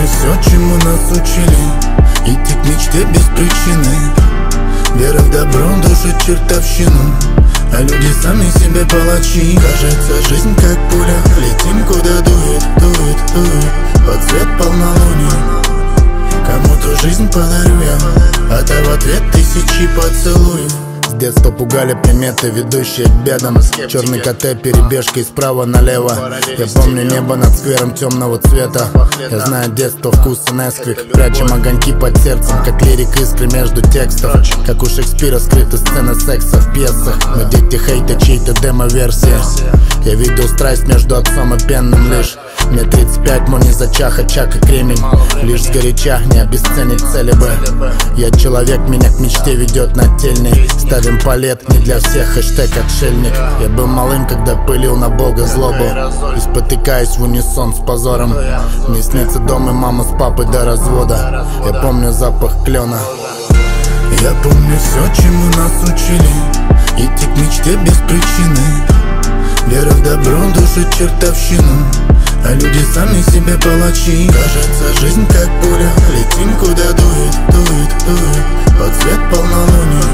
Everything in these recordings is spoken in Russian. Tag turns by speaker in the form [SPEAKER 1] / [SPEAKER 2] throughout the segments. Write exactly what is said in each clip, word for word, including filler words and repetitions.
[SPEAKER 1] все, чему нас учили. Идти к мечте без причины. Вера в добро душит чертовщину, а люди сами себе палачи. Кажется, жизнь как пуля, летим куда дует, дует, дует. Под цвет полнолуния кому-то жизнь подарю я, а та в ответ тысячи поцелуев. С детства пугали приметы, ведущие к бедам. Черный КТ, перебежкой справа налево. Я помню небо над сквером темного цвета. Я знаю детство вкуса Несквик. Прячем огоньки под сердцем, как лирик искры между текстов. Как у Шекспира скрыты сцены секса в пьесах. Мы дети хейта, чьей-то демо-версия. Я видел страсть между отцом и пенным лишь. Мне тридцать пять, но не зачах, очаг и кремень. Лишь сгоряча не обесценить цели бы. Я человек, меня к мечте ведет нательный. Ставим палет, не для всех, хэштег отшельник. Я был малым, когда пылил на Бога злобу, и спотыкаюсь в унисон с позором. Мне снится дом и мама с папой до развода. Я помню запах клена. Я помню все, чему нас учили. Идти к мечте без причины. Вера в добро душит чертовщину, а люди сами себе палачи. Кажется, жизнь как пуля, летим куда дует, дует, дует. Под цвет полнолуния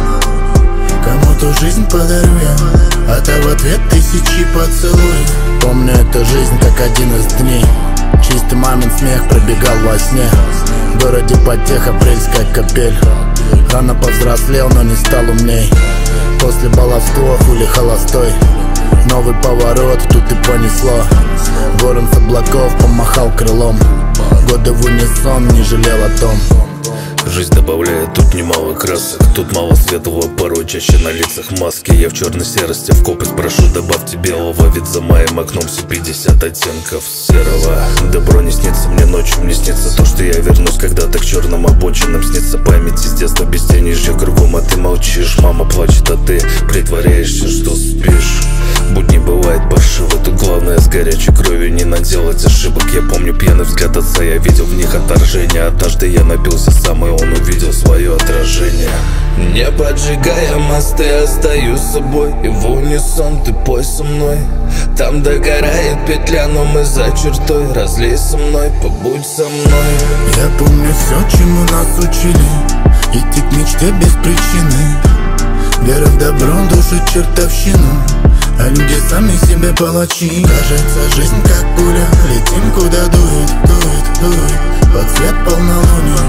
[SPEAKER 1] кому-то жизнь подарю я, а та в ответ тысячи поцелуев. Помню эту жизнь как один из дней. Чистый мамин смех пробегал во сне. В городе потех, апрельская капель. Рано повзрослел, но не стал умней. После баловства хули холостой. Новый поворот, тут и понесло. Ворон с облаков помахал крылом. Годы в унисон, не жалел о том.
[SPEAKER 2] Жизнь добавляет тут немало красок. Тут мало светлого, порой чаще на лицах маски. Я в черной серости в копоть прошу, добавьте белого. Ведь за моим окном все пятьдесят оттенков серого. Добро не снится мне ночью, мне снится то, что я вернусь когда-то к черным обочинам. Снится память из детства без тени, жжет кругом, а ты молчишь. Мама плачет, а ты притворяешься, что спишь. Будь не бывает паршиво, тут главное с горячей кровью не наделать ошибок. Я помню пьяный взгляд отца, я видел в них отторжение. Однажды я напился сам, и он увидел свое отражение. Не поджигая мосты, остаюсь собой, и в унисон ты пой со мной. Там догорает петля, но мы за чертой. Разлей со мной, побудь со мной.
[SPEAKER 1] Я помню все, чему нас учили. Идти к мечте без причины. Вера в добро душит чертовщину, а люди сами себе палачи. Кажется, жизнь как пуля, летим куда дует, дует, дует. Под цвет полнолуния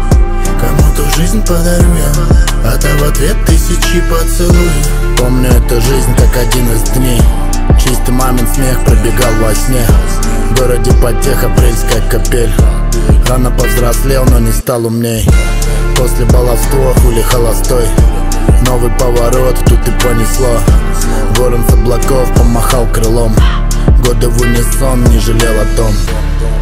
[SPEAKER 1] кому-то жизнь подарю я, а та в ответ тысячи поцелуев. Помню эту жизнь как один из дней. Чистый мамин смех пробегал во сне. В городе потех, апрельская капель. Рано повзрослел, но не стал умней. После баловства хули холостой. Новый поворот, тут и понесло. Ворон с облаков помахал крылом. Годы в унисон, не жалел о том.